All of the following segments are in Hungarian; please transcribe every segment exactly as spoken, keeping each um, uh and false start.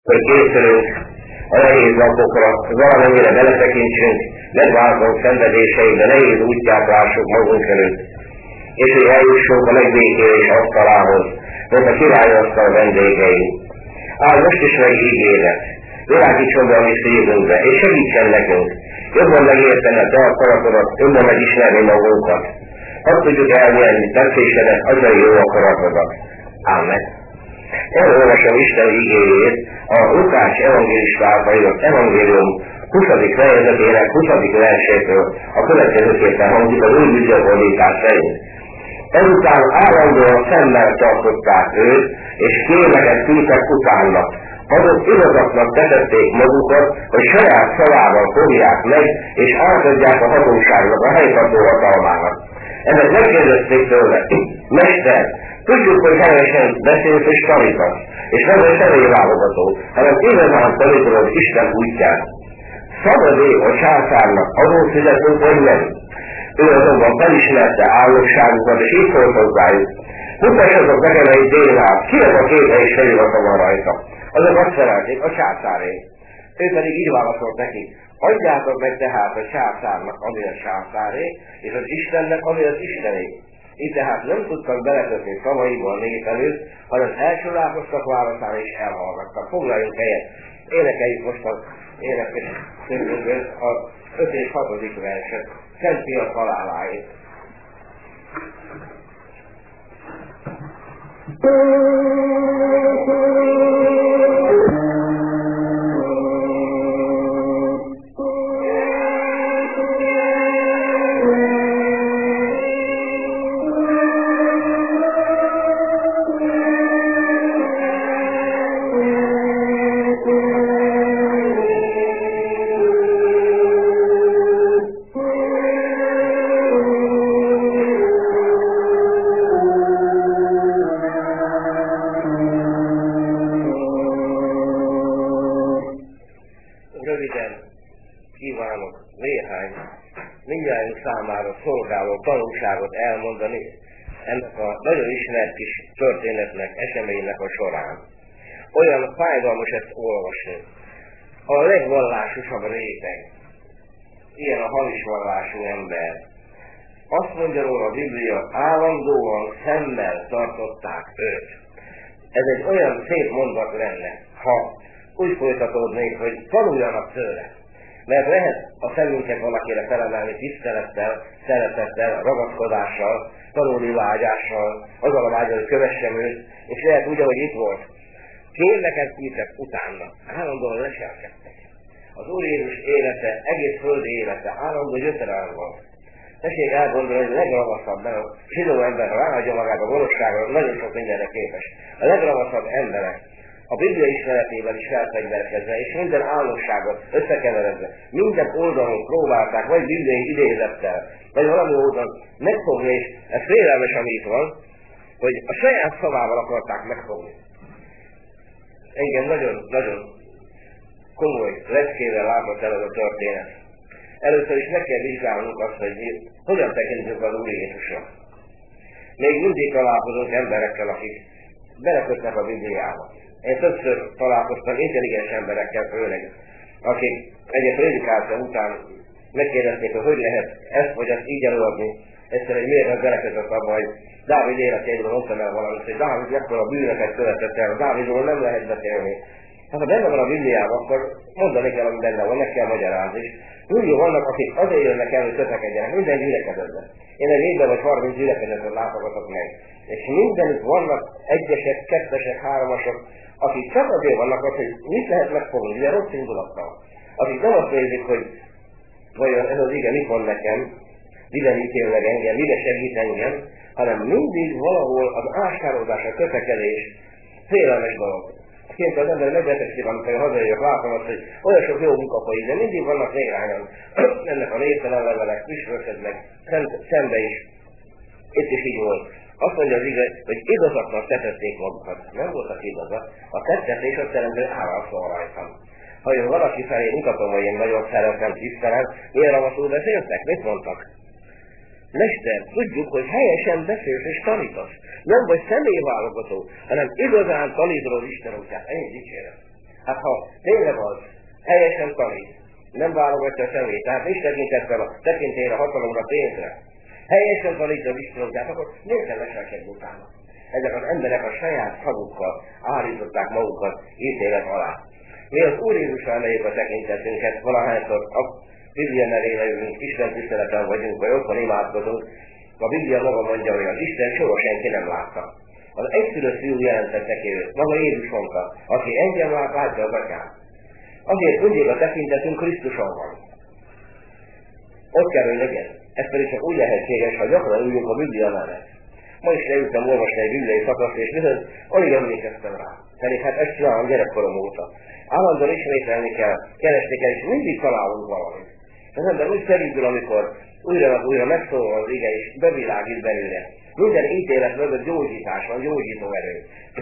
hogy készülünk a nehéz napokra, valamennyire beletekintsünk, megváltunk szenvedéseibe, nehéz útját lássuk magunk előtt, és hogy eljussunk a megbékélés asztalához, mert a királyasztal vendégei. Áll most is meg ígéret, világítson be a mi szívünkbe, és segítsen nekünk, jobban megérteni a te akaratodat, jobban megismerni magunkat. Hadd tudjuk elnyerni tetszésedet, atyai jó akaratodat. Ámen. Elolvasom Isten igéjét a Lukács evangélista által írott evangélium huszadik fejezetének huszadik versétől a következőképpen hangzik az új bibliafordítás szerint. Ezután állandóan szemmel tartották őt, és kérleket küldtek utána. Azok igazaknak tetették magukat, hogy saját szavával fogják meg, és átadják a hatóságnak, a helytartó hatalmának. Ezek megkérdezték tőle: Mester, tudjuk, hogy helyesen beszélsz és tanítasz, és nem vagy személyválogató, hanem igazán tanítod Isten útját. Szabad-e a császárnak adót fizetünk, vagy nem? Ő azonban felismerte állóságukat, és így szólt hozzájuk: Mutassatok nekem egy dénát, ki az a képe és felirata van rajta? Azok azt felelték: a császáré. Ő pedig így válaszolt neki: Adjátok meg tehát a császárnak, ami a császáré, és az Istennek, ami az Istené. Így tehát nem tudtak belekötni szavaiba a nép előtt, hanem elcsodálkoztak válaszán és elhallgattak. Foglaljunk helyet, énekeljük most az énekes szövőből az öt és hatodik verset, Szent Fia haláláért. Számára szolgáló tanulságot elmondani ennek a nagyon ismert kis történetnek, eseménynek a során. Olyan fájdalmas ezt olvasni. A legvallásosabb réteg, ilyen a hamis vallású ember, azt mondja róla a Biblia, állandóan szemmel tartották őt. Ez egy olyan szép mondat lenne, ha úgy folytatódnék, hogy tanuljanak tőle. Mert lehet a szemünket valakire felemelni tisztelettel, szeretettel, ragaszkodással, tanulni vágyással, azzal a vágyal, hogy kövessem őt, és lehet úgy, ahogy itt volt. Kérleket küldtek utána, állandóan leselkedtek. Az Úr Jézus élete, egész földi élete állandó gyötrelem volt. Tessék elgondolni, hogy a legravaszabb, a zsidó ember, ha ráadja magát a gonoszságra, nagyon sok mindenre képes. A legravaszabb emberek, a Biblia ismeretével is felfegyverkezve, és minden álnosságot összekeveredve, minden oldalon próbálták, vagy bibliai idézettel, vagy valami oldalon megfogni, és ez félelmes, ami itt van, hogy a saját szavával akarták megfogni. Engem nagyon-nagyon komoly leckével látott el ez a történet. Először is meg kell vizsgálnunk azt, hogy mi hogyan tekintünk az Úr Jézusra. Még mindig találkozunk emberekkel, akik belekötnek a Bibliába. Én többször találkoztam intelligens emberekkel főleg, akik egy prédikáció után megkérdezték, hogy hogy lehet ezt vagy ezt így előadni. Egyszer egy mérnök belekötött abba, hogy Dávid életéből mondtam el valamit, hogy Dávid mekkora bűnöket követett el, Dávidról nem lehet beszélni. Hát ha benne van a Bibliában, akkor mondani kell, ami benne van, meg kell magyarázni. Úgy jó, vannak, akik azért jönnek el, hogy kötekedjenek minden gyülekezetben. Én egy évben vagy harminc gyülekezetet látogatok meg. És mindenütt vannak egyesek, kettesek, háromasok, akik csak azért vannak az, hogy mit lehet megfogni, ugye rossz indulattal. Akik nem azt nézik, hogy vajon ez az ige mit mond nekem, mire ítél meg engem, mire segít engem, hanem mindig valahol az áskározás, a kötekedés félelmes dolog. Kint az ember megbetegszik, amikor hazajövök, látom azt, hogy olyan sok jó munkapai, de mindig vannak néhányan. Ennek a névtelen levelek, püspöködnek, szembe is. Itt is így volt. Azt mondja az ige, hogy igazaknak tetették magukat. Nem voltak igazak. A tettetés azt jelenti, hogy állal szól rajtam. Ha én valaki felé mutatom, hogy én nagyon szeretem, tisztelem, milyen ravaszul beszéltek? Mit mondtak? Mester, tudjuk, hogy helyesen beszélsz és tanítasz. Nem vagy személyválogató, hanem igazán tanítod Isten útját. Ennyi dicséret. Hát ha tényleg az, helyesen tanít, nem válogatja a szemét, tehát nincs tekintettel a tekintélyre, hatalomra, pénzre, helyesen tanítja az Istenodját, akkor miért kell leselkedni utána? Ezek az emberek a saját szavukkal állították magukat ítélet alá. Mi az Úr Jézusra emeljük a tekintetünket, valahányszor a Biblia nevére jövünk, Isten tiszteleten vagyunk, vagy otthon imádkozunk, a Biblia maga mondja, hogy az Isten soha senki nem látta. Az egyszülött fiú jelentette ki őt, maga Jézus mondta, aki engem lát, látja az atyát. Azért mindig a tekintetünk Krisztuson van. Ott kell, hogy legyen. Ez pedig csak úgy lehetséges, ha gyakran üljünk a Biblia mellett. Ma is leültem olvasni egy bibliai szakaszt, és bizony alig emlékeztem rá. Pedig hát ezt csinálom gyerekkorom óta. Állandóan ismételni kell, keresni kell, és mindig találunk valamit. Az ember úgy felüldül, amikor újra meg újra megszólal az ige, és bevilágít belőle. Minden ítélet mögött gyógyítás van, gyógyító erő.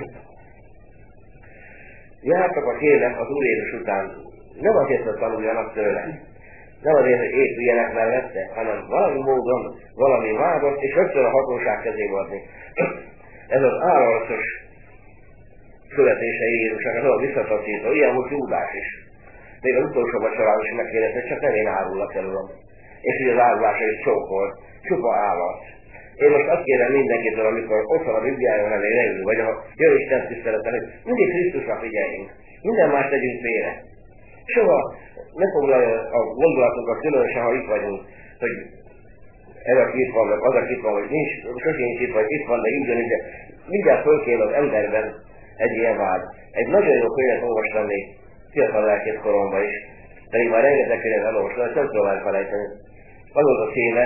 Jártak a kérnek az Úr Jézus után, nem azért, hogy tanuljanak tőle, nem azért, hogy épüljenek mellette, hanem valami módon, valami vádat, és rögtön a hatóság kezébe adni. Ez az állarcos születése Jézusnak, az a visszataszító, ilyen volt Júdás is. Még az utolsó vacsorán is megkérdezte, hogy csak nem én árullak el, uram. És így az árulása is csókolt, csupa állat. Én most azt kérem mindenkitől, amikor ott van a Bibliájon elé leül, vagy a jön Isten tiszteleten, hogy mindig Krisztusra figyeljünk. Minden más tegyünk félre. Soha ne foglalja a gondolatunkat, különösen, ha itt vagyunk, hogy ez aki itt van, az aki itt van, hogy nincs, sosincs itt, vagy itt van, de így jön, de mindjárt fölkél az emberben egy ilyen vágy. Egy nagyon jó könyvet olvastam még fiatal lelkész koromban is, pedig már rengeteg könyvet elolvastam, ezt nem tudom elfelejteni. Az volt a címe,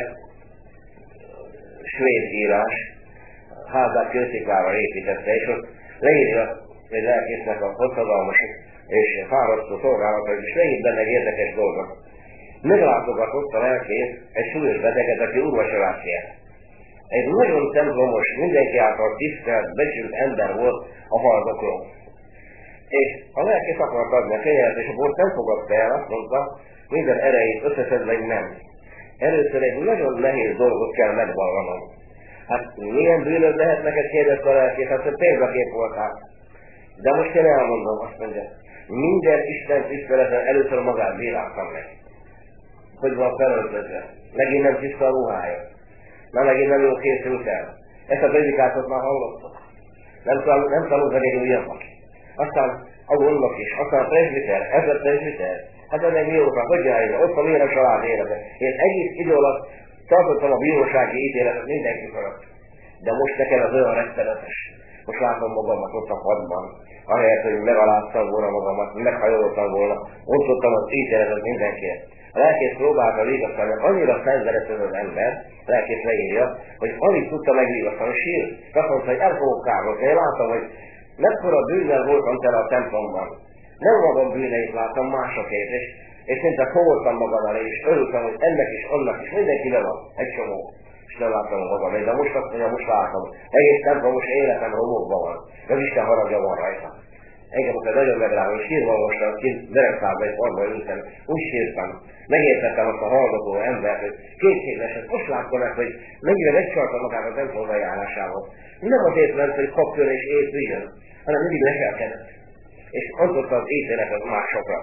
svéd írás, házát kősziklával építette, és ott leírja egy lelkésznek a hosszadalmas és fárasztó szolgálatot, és leírt benne egy érdekes dolgot. Meglátogatott a lelkész egy súlyos beteget, aki úrvacsorát kért. Egy nagyon templomos, mindenki által tisztelt, becsült ember volt a haldokló. És a lelkész akart adni a kenyeret, és a bort nem fogadta el, azt mondta, minden erejét összeszedve, hogy nem. Először egy nagyon nehéz dolgot kell megvallanom. Hát milyen bűnöd lehet neked, kérdezte a lelkész, hát hogy példakép voltál. De most én elmondom, azt mondja, minden Isten tiszteleten először magát bíráltam meg. Hogy van felöltözve. Megint nem tiszta a ruhája. Na megint nem jól készült el. Ezt a predikátot már hallottok. Nem, tanul, nem tanult meg egy újabbat. Aztán a gondok is, aztán a presbiter, ez a presbiter. Hát ez egy mióta, hogy járja, ott van ilyen a család élete. Én egész idő alatt tartottam a bírósági ítéletet mindenki fölött. De most nekem az olyan rettenetes. Most látom magamat ott a padban. Ahelyett, hogy megaláztam volna magamat, meghajoltam volna, ontottam az ítéletet mindenkiért. A lelkész próbálta vigasztani, annyira szenvedett az ember, a lelkész leírja, hogy alig tudta megvigasztani, sírt. Azt mondta, hogy el fogok kárhozni. Én látom, hogy mekkora bűnnel voltam tele a templomban. Nem magam bűneit láttam, másokét, és, és szinte fogoltam magam elé, és örültem, hogy ennek is, annak is, mindenkivel van, egy csomó. És nem láttam magam elé, de most azt mondja, most látom. Egész templomos életem romokban van, de Isten haragja van rajta. Engem akkor nagyon megrám, és sírva mostan, kint derekszába egy padban ültem, úgy sírtam. Megértettem azt a hallgató embert, hogy kétségleset, most láttam meg, hogy mennyire megcsalta magát a templom bejárásával. Nem azért ment, hogy kapjon és épüljön, hanem mindig leselkedett. És adott az ítéletet másokra.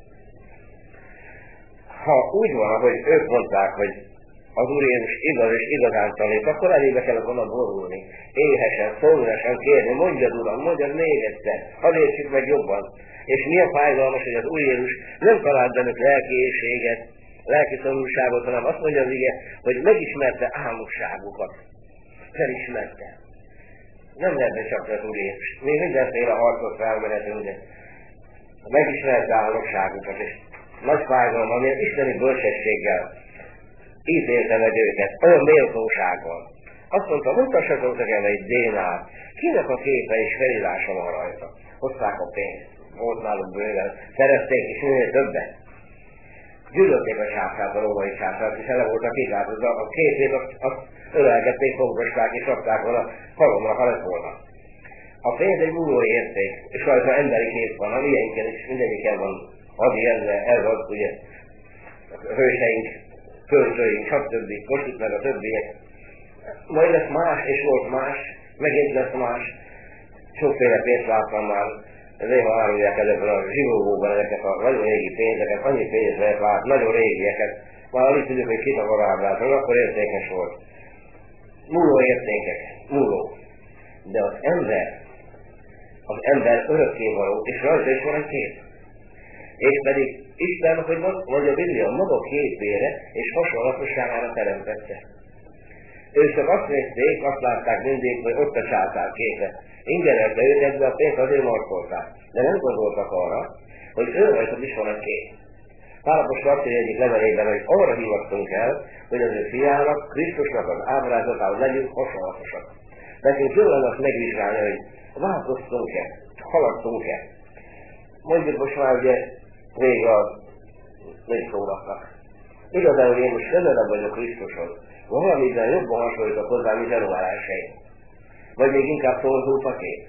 Ha úgy van, ahogy ők mondták, hogy az Úr Jézus igaz és igazán tanít, akkor elébe kellett volna borulni. Éhesen, szolgásan kérni, mondjad Uram, mondjad még egyszer, hadd értsük meg jobban. És milyen fájdalmas, hogy az Úr Jézus nem talált bennük lelki éhséget, lelki szomorúságot, hanem azt mondja az ige, hogy megismerte álmokságukat. Felismerte. Nem lehetne csak az Úr Jézus. Mi mindenféle harcot felmenetünk, de megismerte álmokságukat, és nagy fájdalom, amilyen isteni bölcsességgel ítélte meg őket, olyan méltósággal. Azt mondta, mutassatok nekem egy dénát, kinek a képe és felírása van rajta. Hozták a pénzt, volt náluk bőven, szerezték is minél többet. Gyűlölték a sáfát, a római sáfát, és ele voltak kigázozva, a képét azt, azt ölelgették, fogosták és rakták volna halomra, ha lett volna. A pénz egy múló érték, és rajta emberi kép van, a miénken is mindegyiken van, Adi ezzel, ez az, ugye, a hőseink, költőink, stb. Most itt meg a többiek. Majd lesz más, és volt más, megint lesz más. Sokféle pénzt láttam már néha árulják ezekben a zsivógóban ezeket a nagyon régi pénzeket, annyi pénzt lehet lát, nagyon régieket, már alig tudjuk, hogy kit akar ábrázolni, akkor értékes volt. Múló értékek, múló. De az ember, az ember örökkévaló, és rajta is van egy kép. És pedig Isten, hogy mondja a Biblia, maga képére és hasonlatosságára teremtette. Ők csak azt nézték, azt látták mindig, hogy ott a császár képe. Ingyenesbe őket, de a pénzt azért markolták. De nem gondoltak arra, hogy ő rajtad is van egy kép. Pál apostol azt egyik levelében, hogy arra hivattunk el, hogy az ő fiának, Krisztusnak az ábrázatához legyünk hasonlatosak. Nekünk jól lenne azt megvizsgálni, hogy változtunk-e, haladtunk-e. Mondjuk most már ugye vége a népszóraknak. Igazán, hogy én most közelebb vagyok Krisztushoz. Valamiben jobban hasonlítok hozzá, mint január elsején. Vagy még inkább torzult a kép.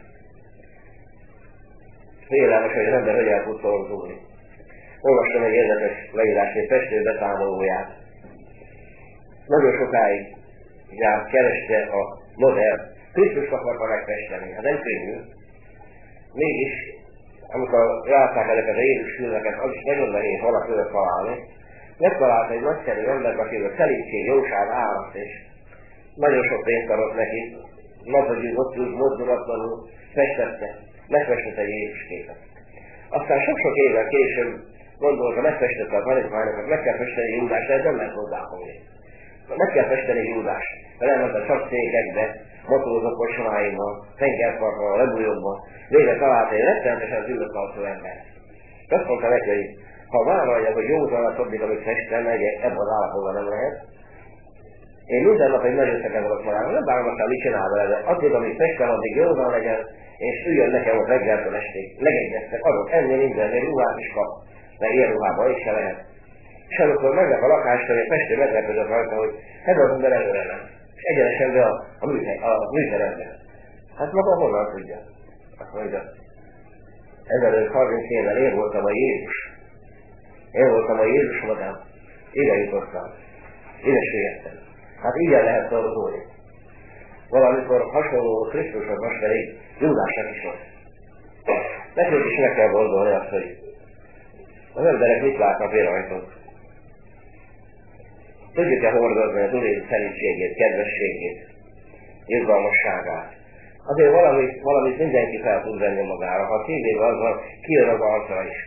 Félelmes, hogy az ember hogy el tud torzulni. Olvastam egy érdekes leírásnyi festő beszámolóját. Nagyon sokáig járt, kereste a modell. Krisztust akarta megfesteni. Hát nem könnyű. Mégis, amikor járták ezeket a Jézus filmeket, az is nagyon nehéz valaki olyat találni. Megtalált egy nagyszerű embert, akiről szelítség, jóság, állat, és nagyon sok pénzt adott neki. Napodjuk ott úgy mozdulatlanul festette, megfestette egy Jézus képet. Aztán sok-sok évvel később gondolta, megfestette a tanítványokat, meg kell festeni Júdást, de ez nem lehet hozzáfogni. Meg kell festeni Júdást, mert elment a csapcégekbe, motorzó kocsmáimban, tengerparton, a lebújókban, végre talált egy rettenetesen züllött arcú embert. Azt mondta neki, hogy ha vállalja, hogy józanat addig, amit festem, meg ebben az állapotban nem lehet. Én minden nap egy nagy összegen vagyok magának, nem bánom aztán mit csinál vele, de addig, amit festem, addig józan legyen, és üljön nekem ott reggeltől estig. Legegyeztek, adok ennél mindennél, ruhát is kap, mert ilyen ruhában is se lehet. És amikor megnek a lakástól, egy festő meglepődött rajta, hogy ez az ember előre nem. És egyenesen be a, a, műhely, a műterembe. Hát maga honnan tudja? Azt mondja, ezelőtt harminc évvel én voltam a Jézus. Én voltam a Jézus magám. Ide jutottam. Ide süllyedtem. Hát ilyen lehet torzulni. Valamikor hasonló Krisztushoz most pedig Júdásnak is volt. Nekünk is meg kell gondolni azt, hogy az emberek mit látnak én rajtunk. Tudjuk-e hordozni az Úr szelítségét, kedvességét, izgalmasságát. Azért valamit, valamit mindenki fel tud venni magára. Ha szívébe az van, kijön az arcra is.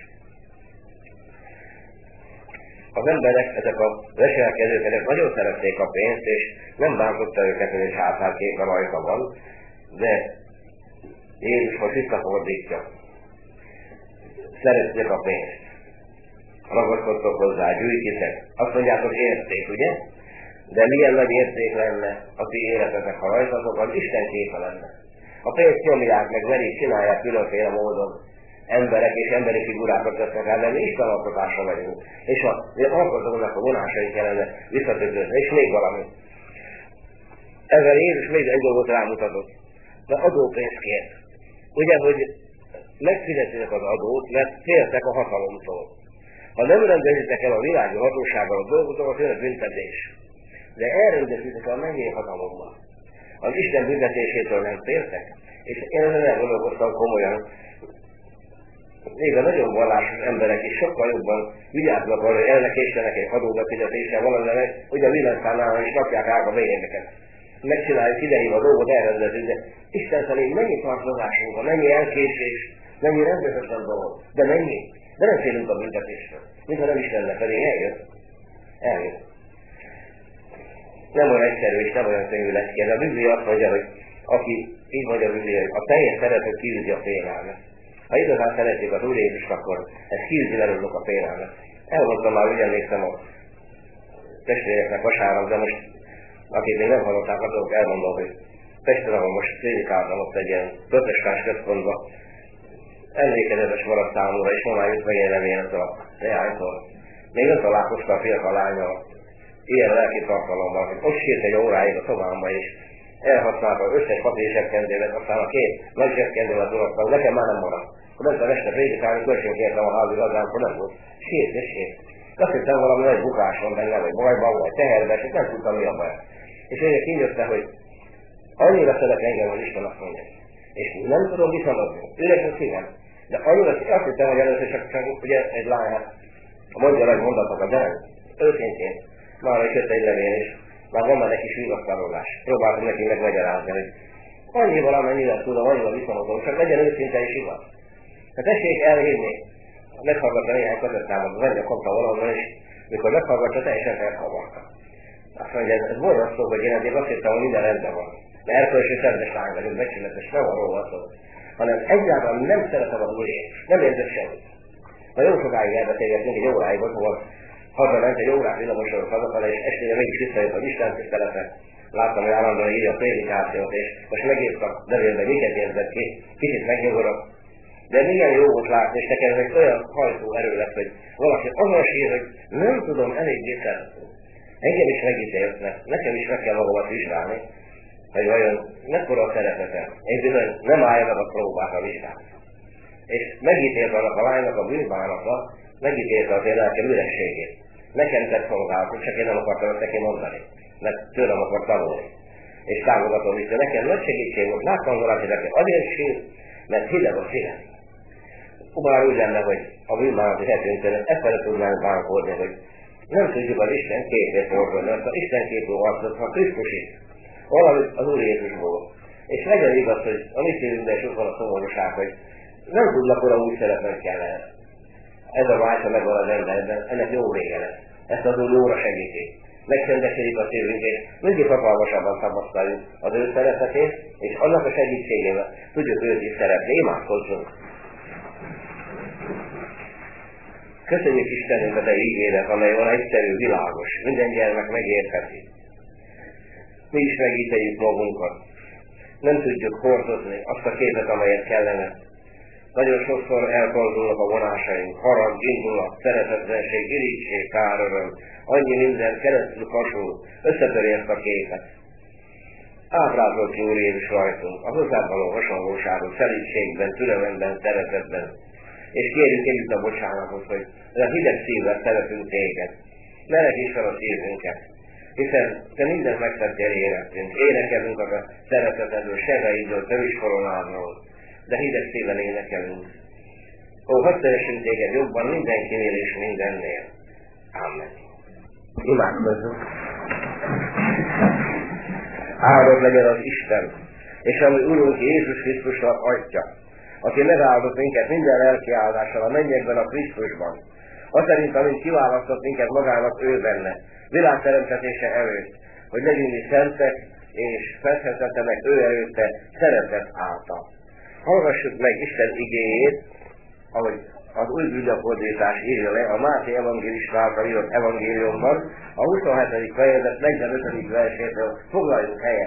Az emberek, ezek a veselkedők, ezek nagyon szerették a pénzt, és nem bántotta őket, hogy egy hátárképe rajta van, de Jézus most visszafordítja. Szerették a pénzt. Ragaszkodtok hozzá, gyűjtitek. Azt mondjátok érték, ugye? De milyen nagy érték lenne a ti életetek, ha rajtatok, az Isten képe lenne. A pénzt nyomják, meg verik, csinálják különféle módon. Emberek és emberi figurákat tesznek el, de mi Isten alkotásra vagyunk. És a alkotónak a vonásaink kellene visszatükrözni, és még valami. Ezzel Jézus még egy dolgot rámutatott. De adópénzt kért. Ugye, hogy megfizetitek az adót, mert féltek a hatalomtól. Ha nem rendezitek el a világi hatósággal a dolgotokat, jön a büntetés. De elrendezitek a mennyei hatalommal. Az Isten büntetésétől nem féltek. És én ezen elgondolkoztam komolyan. Még a nagyon vallásos emberek is sokkal jobban vigyáznak arra, hogy elnekéstenek egy adóbefizetéssel valamivel, hogy a villanyszámlálon is rakják át a bélyegeket. Megcsináljuk, idehív a dolgot, elrendezik, de Isten szerint mennyi tartozásunk van, mennyi elkésés, mennyi rendezetlen dolog, de mennyi? De nem félünk a büntetéstől. Mintha nem is lenne, pedig eljött. Eljött. Nem olyan egyszerű és nem olyan könnyű lesz ki. A Biblia azt mondja, hogy aki, így mondja a Biblia, hogy a teljes szeretet kiűzi a félelmet. Ha igazán szeretjük az Úr Jézust, akkor ez kiűzi velünk a félelmet. Elmondtam már, úgy emlékszem a testvéreknek vasárnap, de most, akik még nem hallották, azok elmondom, hogy Pesten, ahol most prédikáltam, ott egy ilyen protestáns központban, emlékezetes maradt számomra, és ma már jött meg egy levélet a leánytól. Még nem találkoztam a fiatal lányal ilyen lelki tartalommal, hogy ott sírt egy óráig a szobámba, és elhasználta az összes papír zsebkendőmet, aztán a két nagy zsebkendőmet urattam, nekem már nem maradt. Akkor mentem este prédikálni, kölcsön kértem a házi gazdámkor, nem volt. Sírt és sírt. Azt hittem valami nagy bukás van benne, vagy bajban, vagy teherben, és nem tudtam mi a baj. És végre kinyögte, hogy annyira szeret engem, hogy Isten azt mondja. És nem tudom visszamadni. Üres a szívem. De annyira azt hittem, hogy először csak, csak ugye egy lány, hát mondja meg mondatokat, de nem. Őszintén. Már is jött egy levél, és már van már neki is vigasztalolás. Próbáltam neki megmagyarázni, hogy annyival, amennyire tudom, annyival viszonyodom, csak legyen őszinte és igaz. Hát tessék elhívni, meghallgatja néhány kazettámat, vagy a kapta valahol, és mikor meghallgatja, teljesen felkavarta. Azt mondja, ez, ez borzasztó, hogy én eddig azt hittem, hogy minden rendben van. De erkölcsű szerves lány vagyok, becsületes, nem arról van szó. Hanem egyáltalán nem szeretem az Úr Jézus, nem érzek semmit. Na jó sokáig elbeszélgetünk, egy óráig volt, hol hazament, egy órát villamosoros hazafele, és estére mégis visszajött az Isten tiszteletre. Láttam, hogy állandóan írja a prédikációt, és most megírta levélben, miket érzett ki, kicsit megnyugodott. De milyen jó volt látni, és nekem egy olyan hajtó erő lett, hogy valaki azon sír, hogy nem tudom eléggé szeretni. Engem is megítéltnek, nekem is meg kell magamat vizsgálni, hogy vajon mekkora a szeretetem. Én bizony nem állja meg a próbára vizsgálni. És megítélt annak a lánynak a bűnbánata, megítélte az én lelkem ürességét. Nekem tett szolgálatot, csak én nem akartam ezt neki mondani, mert tőlem akar tanulni. És támogatom is, de nekem nagy segítség volt, láttam valaki nekem azért sír, mert hideg a szívem. Már úgy lenne, hogy a bűnbánati hetünkön ezt fele tudnánk bánkodni, hogy nem tudjuk az Isten képét fordulni, mert az Isten képű arcot, ha Krisztus is, valamit az Úr Jézusból. És legyen igaz, hogy a mi szívünkben is ott van a szomorúság, hogy nem tudnak oda úgy szeretni kellene. Ez a vágy, ha megvan az emberben, ennek jó vége lesz. Ezt az Úr jóra segíti. Megszendesedik a szívünk, és mindig hatalmasabban tapasztaljuk az ő szeretetét, és annak a segítségével tudjuk őt is szeretni. Imádkozzunk! Köszönjük Istenünk a Te ígéret, amely van egyszerű, világos, minden gyermek megértheti. Mi is megítéljük magunkat. Nem tudjuk hordozni azt a képet, amelyet kellene. Nagyon sokszor eltorzulnak a vonásaink, harag, indulat, szeretetlenség, irigység, káröröm, annyi minden keresztül hasonló, összetöri ezt a képet. Ábrázol ki Úr Jézus rajtunk, a hozzád való hasonlóságot, szelídségben, türelemben, szeretetben, és kérjük együtt a bocsánatot, hogy a hideg szívvel szeretünk téged. Melegíts fel a szívünket, hiszen te mindent megtettél életünk, énekelünk az a szeretetedről, sebeidről, tövis koronádról, de hideg szívvel énekelünk. Ó, hadd szeressünk téged jobban mindenkinél és mindennél. Amen. Imádkozzunk. Áldott legyen az Isten, és ami Urunk Jézus Krisztusnak Atya, aki megáldott minket minden lelki áldással a mennyekben a Krisztusban, az szerint, amint kiválasztott minket magának ő benne, világteremtetése előtt, hogy legyünk mi szentek, és fedhetetlenek ő előtte szeretet által. Hallgassuk meg Isten igéjét, ahogy az új bűngyakordítás írja le a Máté evangélista által írott evangéliumban, a huszonhetedik fejezet negyvenötödik versétől foglaljunk helyet.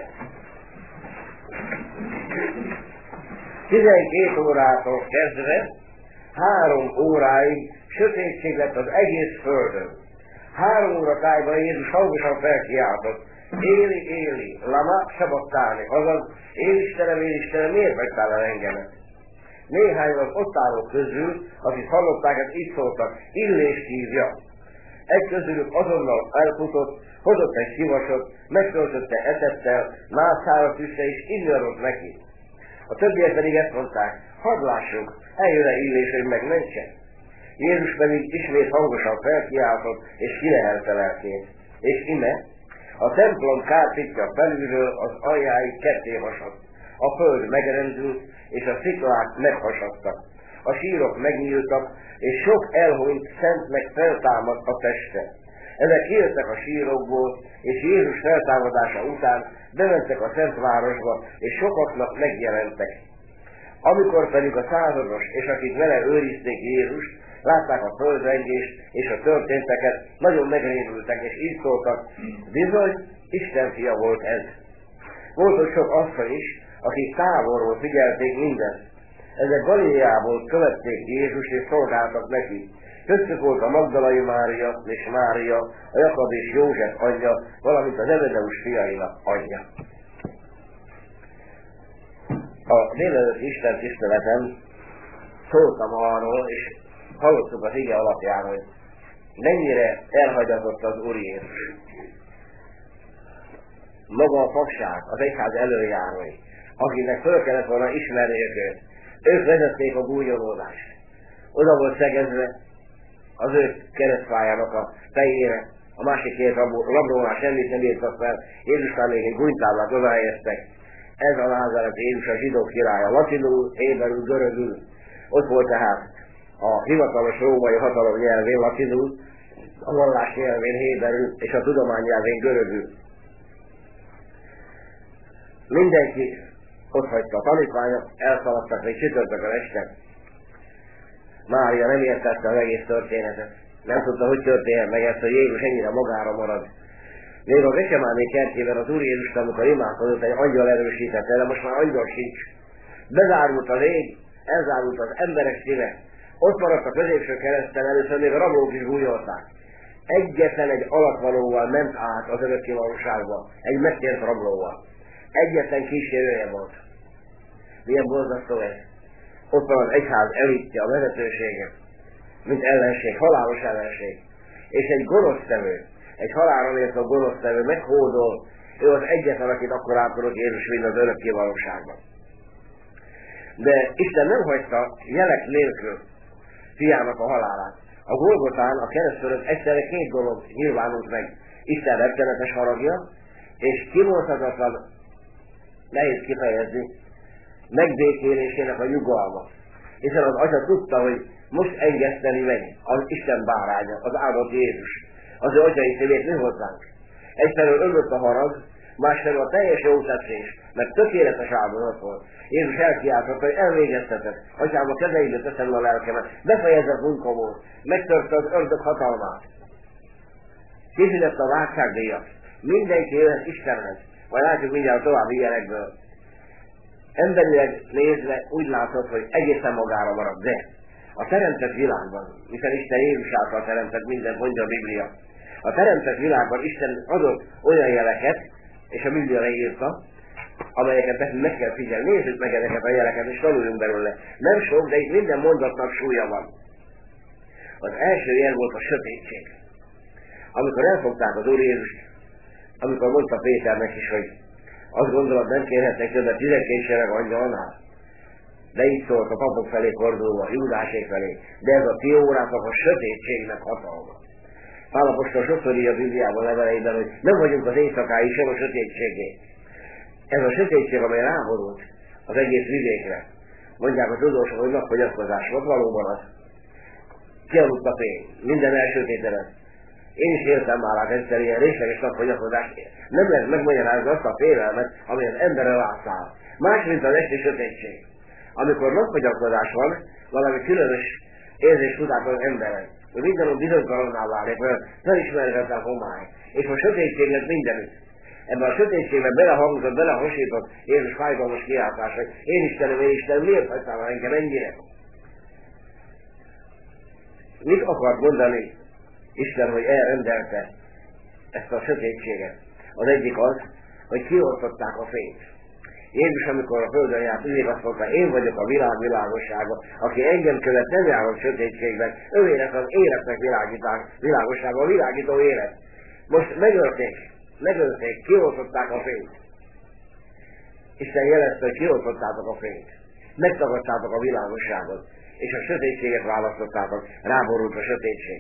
tizenkét órától kezdve három óráig sötétség lett az egész földön. Három óra tájban Jézus hangosan felkiáltott: Éli, Éli, lama sabachthani, azaz, én Istenem, én Istenem, miért hagytál el engemet? Néhány az ott állók közül, akik hallották, ezt így szóltak: Illést hívja. Egy közülük azonnal elfutott, hozott egy szivasot, megtöltötte etettel, nászára tűzte és inni adott neki. A többiek pedig ezt mondták: hadd lássuk, eljön-e Illés, hogy megmentsen. Jézus pedig ismét hangosan felkiáltott, és kinehelte lelkét. És ime, a templom kárpitja felülről az aljáig ketté hasadt. A föld megrendült, és a sziklák meghasadtak. A sírok megnyíltak, és sok elhunyt szentnek feltámadt a teste. Ezek kijöttek a sírokból, és Jézus feltámadása után bementek a Szentvárosba, és sokaknak megjelentek. Amikor pedig a százados, és akik vele őrizték Jézust, látták a földrengést és a történteket, nagyon megrémültek, és így szóltak: bizony, Isten fia volt ez. Volt ott sok asszony is, akik távolról figyelték mindezt. Ezek Galileából követték Jézust, és szolgáltak neki. Köztük volt a Magdalai Mária és Mária, a Jakab és József anyja, valamint az Ebedeus fiainak anyja. A délelőtt Isten tiszteleten szóltam arról, és hallottuk az ige alapján, hogy mennyire elhagyatott az Úr Jézus. Maga a papság, az egyház előjárói, akinek föl kellett volna ismerni őket, Ők vezették a gúnyolódást. Oda volt szegezve az ő keresztfájának a fejére, a másik két rabrónál semmit nem írtak fel, Jézusnál még egy gúnytáblát odahelyeztek. Ez a Názáreti Jézus, a zsidók királya, latinul, héberül, görögül. Ott volt tehát a hivatalos római hatalom nyelvén latinul, a vallás nyelvén héberül, és a tudomány nyelvén görögül. Mindenki ott hagyta, a tanítványok elszaladtak, még csütörtökön este. Mária nem értette az egész történetet. Nem tudta, hogy történjen meg ezt, hogy Jézus ennyire magára marad. Még a Getsemáné kertjében az Úr Jézus, amikor imádkozott, egy angyal erősítette, de most már angyal sincs. Bezárult a lég, elzárult az emberek szíve. Ott maradt a középső kereszten, először még a rablók is gúnyolták. Egyetlen egy alakvalóval ment át az örökkévalóságba, egy megtért rablóval. Egyetlen kísérője volt. Milyen borzasztó ez? Ott van az egyház elitje, a vezetősége, mint ellenség, halálos ellenség. És egy gonosztevő, egy halálra ért a gonosztevő meghódol, ő az egyetlen, akit akkor átadott Jézus vinni az örökkévalóságban. De Isten nem hagyta jelek nélkül fiának a halálát. A Golgotán, a kereszt fölött egyszerre két dolog nyilvánult meg. Isten rettenetes haragja, és kimondhatatlan, nehéz kifejezni, megbékélésének a nyugalma. Hiszen az atya tudta, hogy most engeszteni meg az Isten báránya, az áldott Jézus. Az ő atyai szívét mi hozzánk. Egyfelől ömlött a harag, másfelől a teljes jótetszés, mert tökéletes áldozat volt. Jézus elkiáltotta, hogy elvégeztetett. Atyám, a kezeibe teszem a lelkemet. Befejezett munkomon. Megtörte az ördög hatalmát. Kifizette a váltságdíjat. Mindenki jöhet Istenhez. Majd látjuk mindjárt további jelekből. Emberileg nézve úgy látott, hogy egészen magára marad, de a teremtett világban, hiszen Isten Jézus által teremtett mindent, mondja a Biblia. A teremtett világban Isten adott olyan jeleket, és a Biblia leírta, amelyeket nekünk meg kell figyelni. Nézzük meg ezeket a jeleket, és tanuljunk belőle. Nem sok, de itt minden mondatnak súlya van. Az első jel volt a sötétség. Amikor elfogták az Úr Jézust, amikor mondta Péternek is, hogy azt gondolod, nem kérhetnek többet tizenkét sereg angyalnál. De így szólt a papok felé fordulva, Júdásék felé. De ez a ti órátok a sötétségnek hatalma. Pál apostol sokszor így a Bibliában leveleiben, hogy nem vagyunk az éjszakái, sem a sötétségé. Ez a sötétség, amely ráborult az egész vidékre. Mondják a tudósok, hogy napfogyatkozás volt, valóban az. Kialudt a fény, minden elsötétedett. Én is éltem már át egyszer ilyen részleges napfogyatkozást. Nem lehet megmagyarázni azt a félelmet, ami az emberre látszál. Más, mint az esti sötétség. Amikor napfogyatkozás van, valami különös érzés tudát az emberen. Hogy mindenhol bizonytalanná válik, mert felismerhetetlen homály. És a sötétség lett mindenütt. Ebben a sötétségben belehangzott, belehasított Jézus fájdalmas kiáltás, hogy én Istenem, én Istenem, miért hagytál engem ennyire? Mit akart mondani Isten, hogy elrendelte ezt a sötétséget? Az egyik az, hogy kioltották a fényt. Jézus, amikor a földön járt, úgy azt mondta, én vagyok a világ világossága, aki engem követ, nem jár a sötétségben, őének az életnek világossága, a világító élet. Most megölték, megölték, kioltották a fényt. Isten jelezte, hogy kioltottátok a fényt. Megtagadtátok a világosságot, és a sötétséget választottátok, ráborult a sötétség.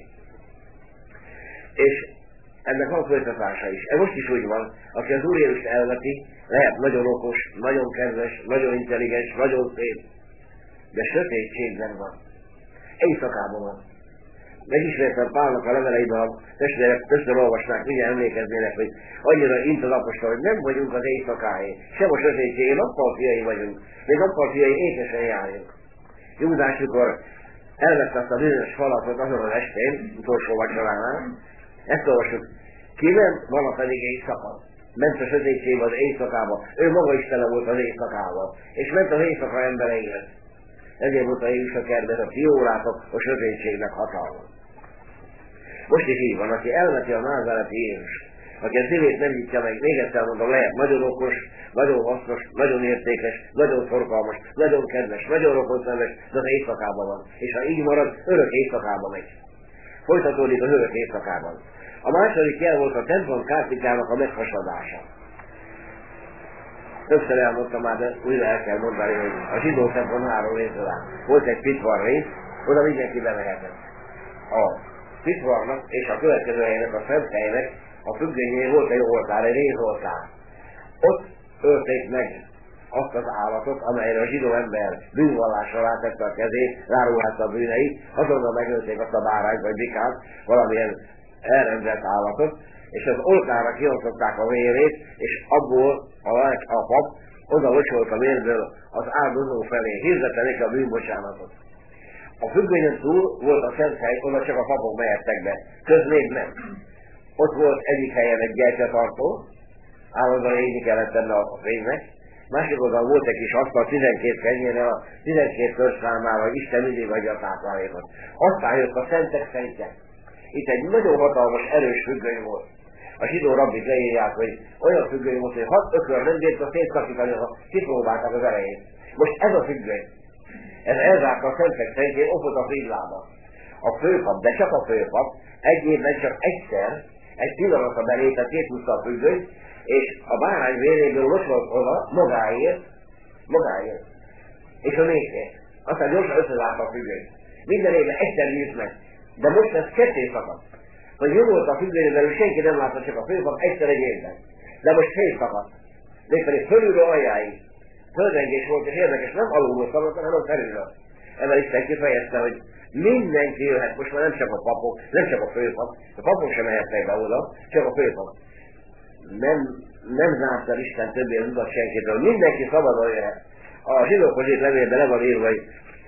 És ennek van folytatása is. Ez most is úgy van, aki az Úr Jézust elveti, lehet nagyon okos, nagyon kedves, nagyon intelligens, nagyon szép, de sötétségben van. Éjszakában van. Megismertem Pálnak a leveleiben, a testvérek többször olvasnák, mindjárt emlékeznének, hogy annyira int az apostol, hogy nem vagyunk az éjszakáé, sem a sötétségé, nappal fiai vagyunk, még nappal fiai ékesen járjunk. Júdás, mikor elvette azt a bizonyos falatot azon az estén, utolsó vacsoránál, ezt olvasjuk, kiment, vala pedig éjszaka. Ment a sötétségbe az éjszakába, ő maga Istene volt az éjszakával, és ment az éjszaka embereihez. Ezért volt a Jézus a kertben, a ti órátok a sötétségnek hatalma. Most is így van, aki elveti a názáreti Jézust, aki a szívét nem nyitja meg, még egyszer mondom, lehet nagyon okos, nagyon hasznos, nagyon értékes, nagyon szorgalmas, nagyon kedves, nagyon rokonszenves, de az éjszakában van. És ha így marad, örök éjszakában megy. Folytatódik az örök éjszakában. A második jel volt a templom kártyának a meghasadása. Többször elmondtam már, de újra el kell mondani, hogy a zsidó templom három részről áll. Volt egy pitvar rész, oda mindenki bemehetett. A pitvarnak és a következő helynek, a szent helynek a függönyén volt egy oltár, egy rézoltár. Ott ölték meg azt az állatot, amelyre a zsidó ember bűnvallással rátette a kezét, ráruházta a bűneit, azonnal megölték azt a bárányt vagy bikát, valamilyen elrendelt állatot, és az oltárra kiontották a vérét, és abból a, a pap oda locsolt a vérből az áldozó felé, hirdetelik a bűnbocsánatot. A függönyen túl volt a szent hely, oda csak a papok mehettek be, köznév nem. Ott volt egyik helyen egy gyertyatartó, állandóan égni kellett tenni a fénynek, másik oldalon volt egy kis asztal tizenkét kenyérrel, a tizenkét kör számára, hogy Isten mindig adja a táplálékot. Aztán jött a szentek szentje. Itt egy nagyon hatalmas, erős függöny volt. A zsidó rabbik leírják, hogy olyan függöny volt, hogy hat ökör nem bírta szétszakítani, ha kipróbálták az elejét. Most ez a függöny, ez elzárta a szentek szentjén, ott volt a fénylába. A főpap, de csak a főpap, egy évben csak egyszer, egy pillanatra belépett, széthúzta a függönyt, és a bárány véréből locsolt oda magáért, magáért, és a népért. Aztán gyorsan összezárta a függönyt. Minden évben egyszer nyílt meg, de most ez ketté szakadt. Hogy jó volt a függönyön belül, senki nem látta, csak a főpap egyszer egy évben. De most szétszakadt. Mégpedig fölülről aljáig. Földrengés volt, és érdekes, nem alulról szakadt, hanem felülről. Ezzel Isten kifejezte, hogy mindenki jöhet, most már nem csak a papok, nem csak a főpap, a papok sem mehetnek be oda, csak a főpap. Nem, nem zárt el Isten többé az utat senkitől, mindenki szabadon jöhet. A zsidókhoz írt levélben le van írva, hogy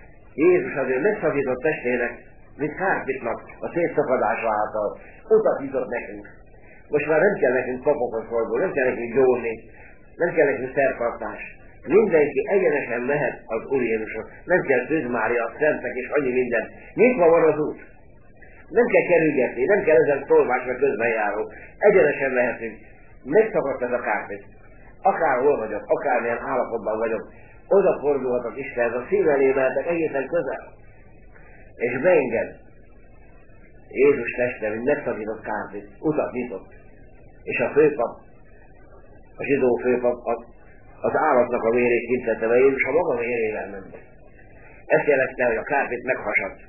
Jézus azért megszakított testének, mint kárpitnak a szétszakadása által utat nyitott nekünk. Most már nem kell nekünk papokhoz fordulni, nem kell nekünk gyónni, nem kell nekünk szertartás. Mindenki egyenesen mehet az Úr Jézushoz. Nem kell Szűz Mária, szentek és annyi minden. Nyitva van az út. Nem kell kerülgetni, nem kell ezen tolmás meg közben járó. Egyenesen mehetünk. Megszakadt ez a kárpit. Akárhol vagyok, akármilyen állapotban vagyok, oda fordulhatok Istenhez, a szív elé mehetek egészen közel. És beenged Jézus teste, mint megszakított kárpit, utat nyitott. És a főpap, a zsidó főpap az, az állatnak a vérét kintette, mert Jézus a maga vérével ment. Ezt jelezte, hogy a kárpit meghasadt.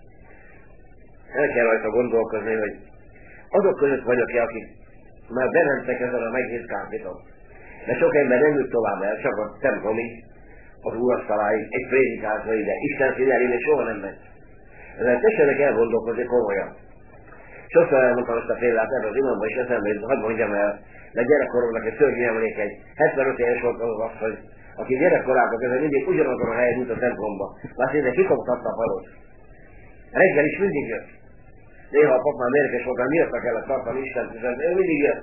El kell rajta gondolkozni, hogy azok között vagyok-e, akik már bementek ezen a megnyílt kárpiton. De sok ember nem jut tovább el, csak a templomig, az úrasztaláig, egy prédikálatra ide. Isten figyelén és soha nem ment. Ezzel tessenek elgondolkozni komolyan. Sokszor elmondtam ezt a példát ebben az imamban is eszembe, hadd mondjam el, de gyerekkoromnak egy szörnyű emlék, egy hetvenöt éves volt az asszony, aki gyerekkorában kezdve mindig ugyanazon a helyen jut a templomba. Már szinte kikoptatta a padot. Reggel is mindig jött. Néha a pap már mérges volt, mert miatt kellett tartani Istent, és ő mindig jött.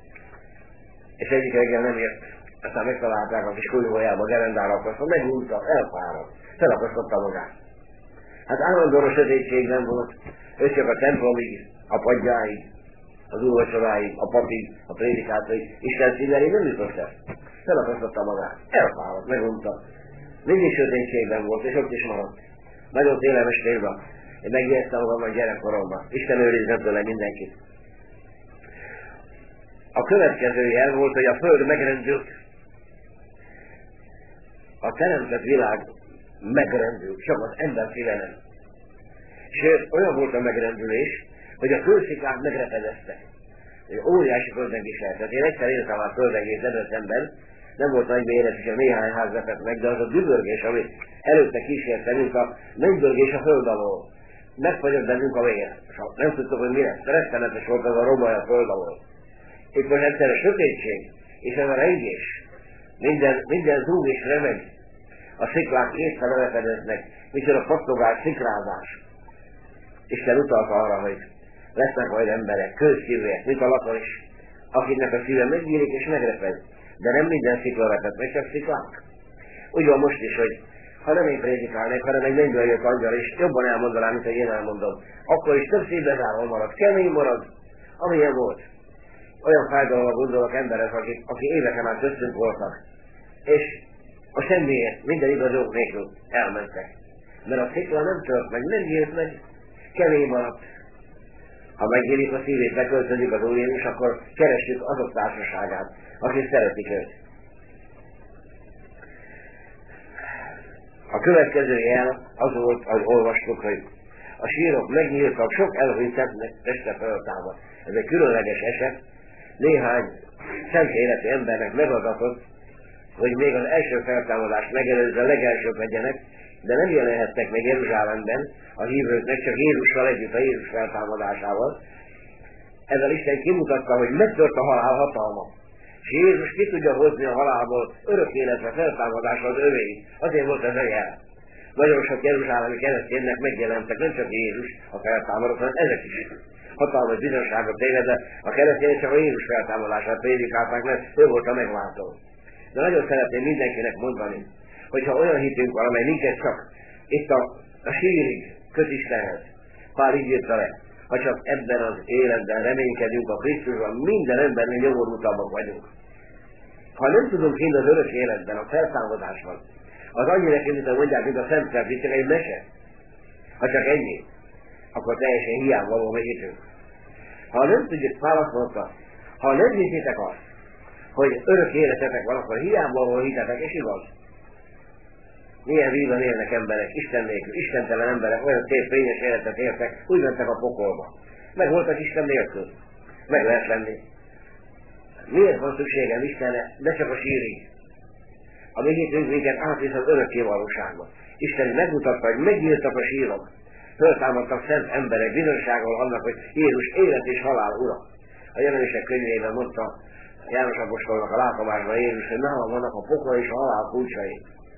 És egyik reggel nem jött. Aztán megtalálták a kis kulyhójába, gerendára akasztott, megújta, elfáradt, felakasztotta magát. Hát állandóan a sötétségben volt, ő csak a templomig, a padjáig, az úrvacsoráig, a papig, a prédikátorig, Isten szívéig nem jutott el. Felakasztotta magát, elfáradt, megunta. Mindig sötétségben volt, és ott is maradt. Nagyon télemes példa. Én megjegyeztem magam a gyerekkoromban. Isten őrizzen tőle mindenkit. A következő jel volt, hogy a föld megrendült. A teremtett világ megrendült, csak az ember szíve nem. Sőt, olyan volt a megrendülés, hogy a földsziklák megrepedeztek. Egy óriási földrengés lehetett. Én egyszer értem a földrengés Debrecenben, nem volt nagy méret, és a néhány ház repett meg, de az a dübörgés, amit előtte kísérte, mint a mennybörgés a föld alól. Megfagyott bennünk a vér. Nem tudtuk, hogy mi lesz. Rettenetes volt az a robaj a föld alól. Itt most egyszer a sötétség, és ez a rengés. Minden, minden zúg és remeg. A sziklák észre repedeznek, micsoda pattogás, szikrázás. Isten utalt arra, hogy lesznek majd emberek, kőszívűek, mint a lakon is, akiknek a szíve megnyílik és megreped. De nem minden szikla reped, meg csak sziklák. Úgy van most is, hogy ha nem én prédikálnék, hanem egy mennyből jött angyal, és jobban elmondanám, mint hogy én elmondom, akkor is több szívbe zárva marad, kemény marad, amilyen volt. Olyan fájdalomra gondolok emberek, akik, akik éveken át köztünk voltak, és a semmiért, minden igazok nélkül elmentek. Mert a szikla nem tört meg, nem nyílt meg, kemény maradt. Ha megnyílik a szívét, beköltözünk az Úr Jézus, akkor keressük azok társaságát, akik szeretik őt. A következő jel az volt, ahogy olvastuk, hogy a sírok megnyíltak, sok elhunytnak teste feltámad. Ez egy különleges eset. Néhány szent életű embernek megadatott, hogy még az első feltámadást megelőzve legelsők legyenek, de nem jelenhettek meg Jeruzsálemben a hívőknek, csak Jézussal együtt, a Jézus feltámadásával. Ezzel Isten kimutatta, hogy megtört a halál hatalma. És Jézus ki tudja hozni a halálból örök életre feltámadásra az övéit. Azért volt ez a jel. Nagyon sok jeruzsálemi kereszténynek megjelentek, nem csak Jézus a feltámadott, hanem ezek is. Hatalmas bizonságot tévedve, a keresztények csak a Jézus feltámadását prédikálták, mert ő volt a megváltó. De nagyon szeretném mindenkinek mondani, hogyha olyan hitünk van, amely minket csak itt a, a sírig köt Istenhez. Pál így írta le, ha csak ebben az életben reménykedünk a Krisztusban, minden embernél nyomorultabbak vagyunk. Ha nem tudunk hinni az örök életben, a feltámadásban, az annyi nekünk, mint mondják, mint a Szent Szerb, csak egy mese. Ha csak ennyi, akkor teljesen hiányvaló megítünk. Ha nem tudjuk, válaszolta, ha nem hiszitek azt, hogy örök életetek van, akkor hiányvaló hitetek, és igaz. Milyen vízben élnek emberek, Isten nélkül, istentelen emberek, olyan szép fényes életet éltek, úgy mentek a pokolba. Meg voltak Isten nélkül. Meg lehet lenni. Miért van szükségem Istenre, de csak a sírig? A mi hitünk minket átvisz az örökké valóságba. Isten megmutatta, hogy megnyíltak a sírok. Föltámadtak szent emberek bizonsággal annak, hogy Jézus élet és halál ura. A Jelenések könyvében mondta János apostolnak a látomásban Jézus, hogy nálam vannak a pokol és a halál kulcsai.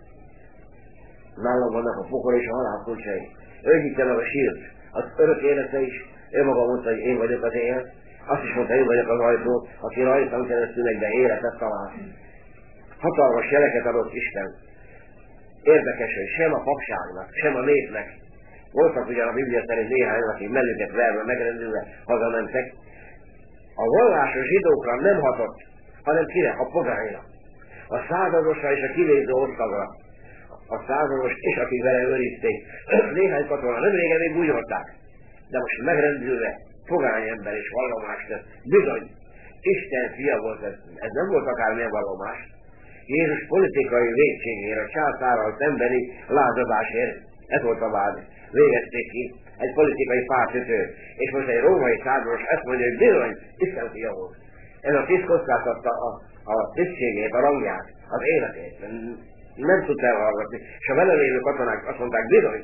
Nálam vannak a pokol és a halál kulcsai. Ő hitte meg a sírt, az örök élete is. Ő maga mondta, hogy én vagyok az élet. Azt is mondta, én vagyok az ajtó, aki rajtam keresztül egyben életet talál. Hatalmas jeleket adott Isten. Érdekes, hogy sem a papságnak, sem a népnek. Voltak ugyan a Biblia szerint néhány, akik mellüket verve, megrendülve hazamentek. A vallásos zsidókra nem hatott, hanem kire? A pogányra. A századosra és a kivéző osztagra. A százados és akik vele őrizték. Néhány katona nem régen még bújolták. De most megrendülve pogány ember és vallomást tett. Bizony, Isten fia volt ez. Ez nem volt akármilyen vallomás. Jézus politikai végségére, a császárral szembeni lázadásért, ez volt a vád, végezték ki, egy politikai pártütő, és most egy római százados ezt mondja, hogy bizony, Isten fia volt. Ez a tiszt kockáztatta a, a tisztségét, a rangját, az életét. Nem tudta elhallgatni. És a vele lévő katonák azt mondták, bizony.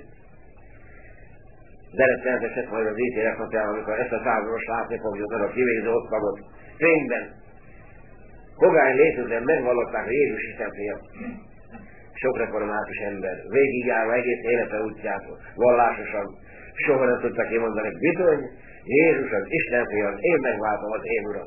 De rettenetesett majd az ítélet napján, amikor ezt a százados látni fogjuk, meg a kivégző osztagot. Fényben. Pogány létükben megvallották, hogy Jézus Isten fia. Sok református ember, végigjárva egész élete útját, vallásosan, soha nem tudtak kimondani, bizony, Jézus az Isten fia, az én megváltom, az én uram.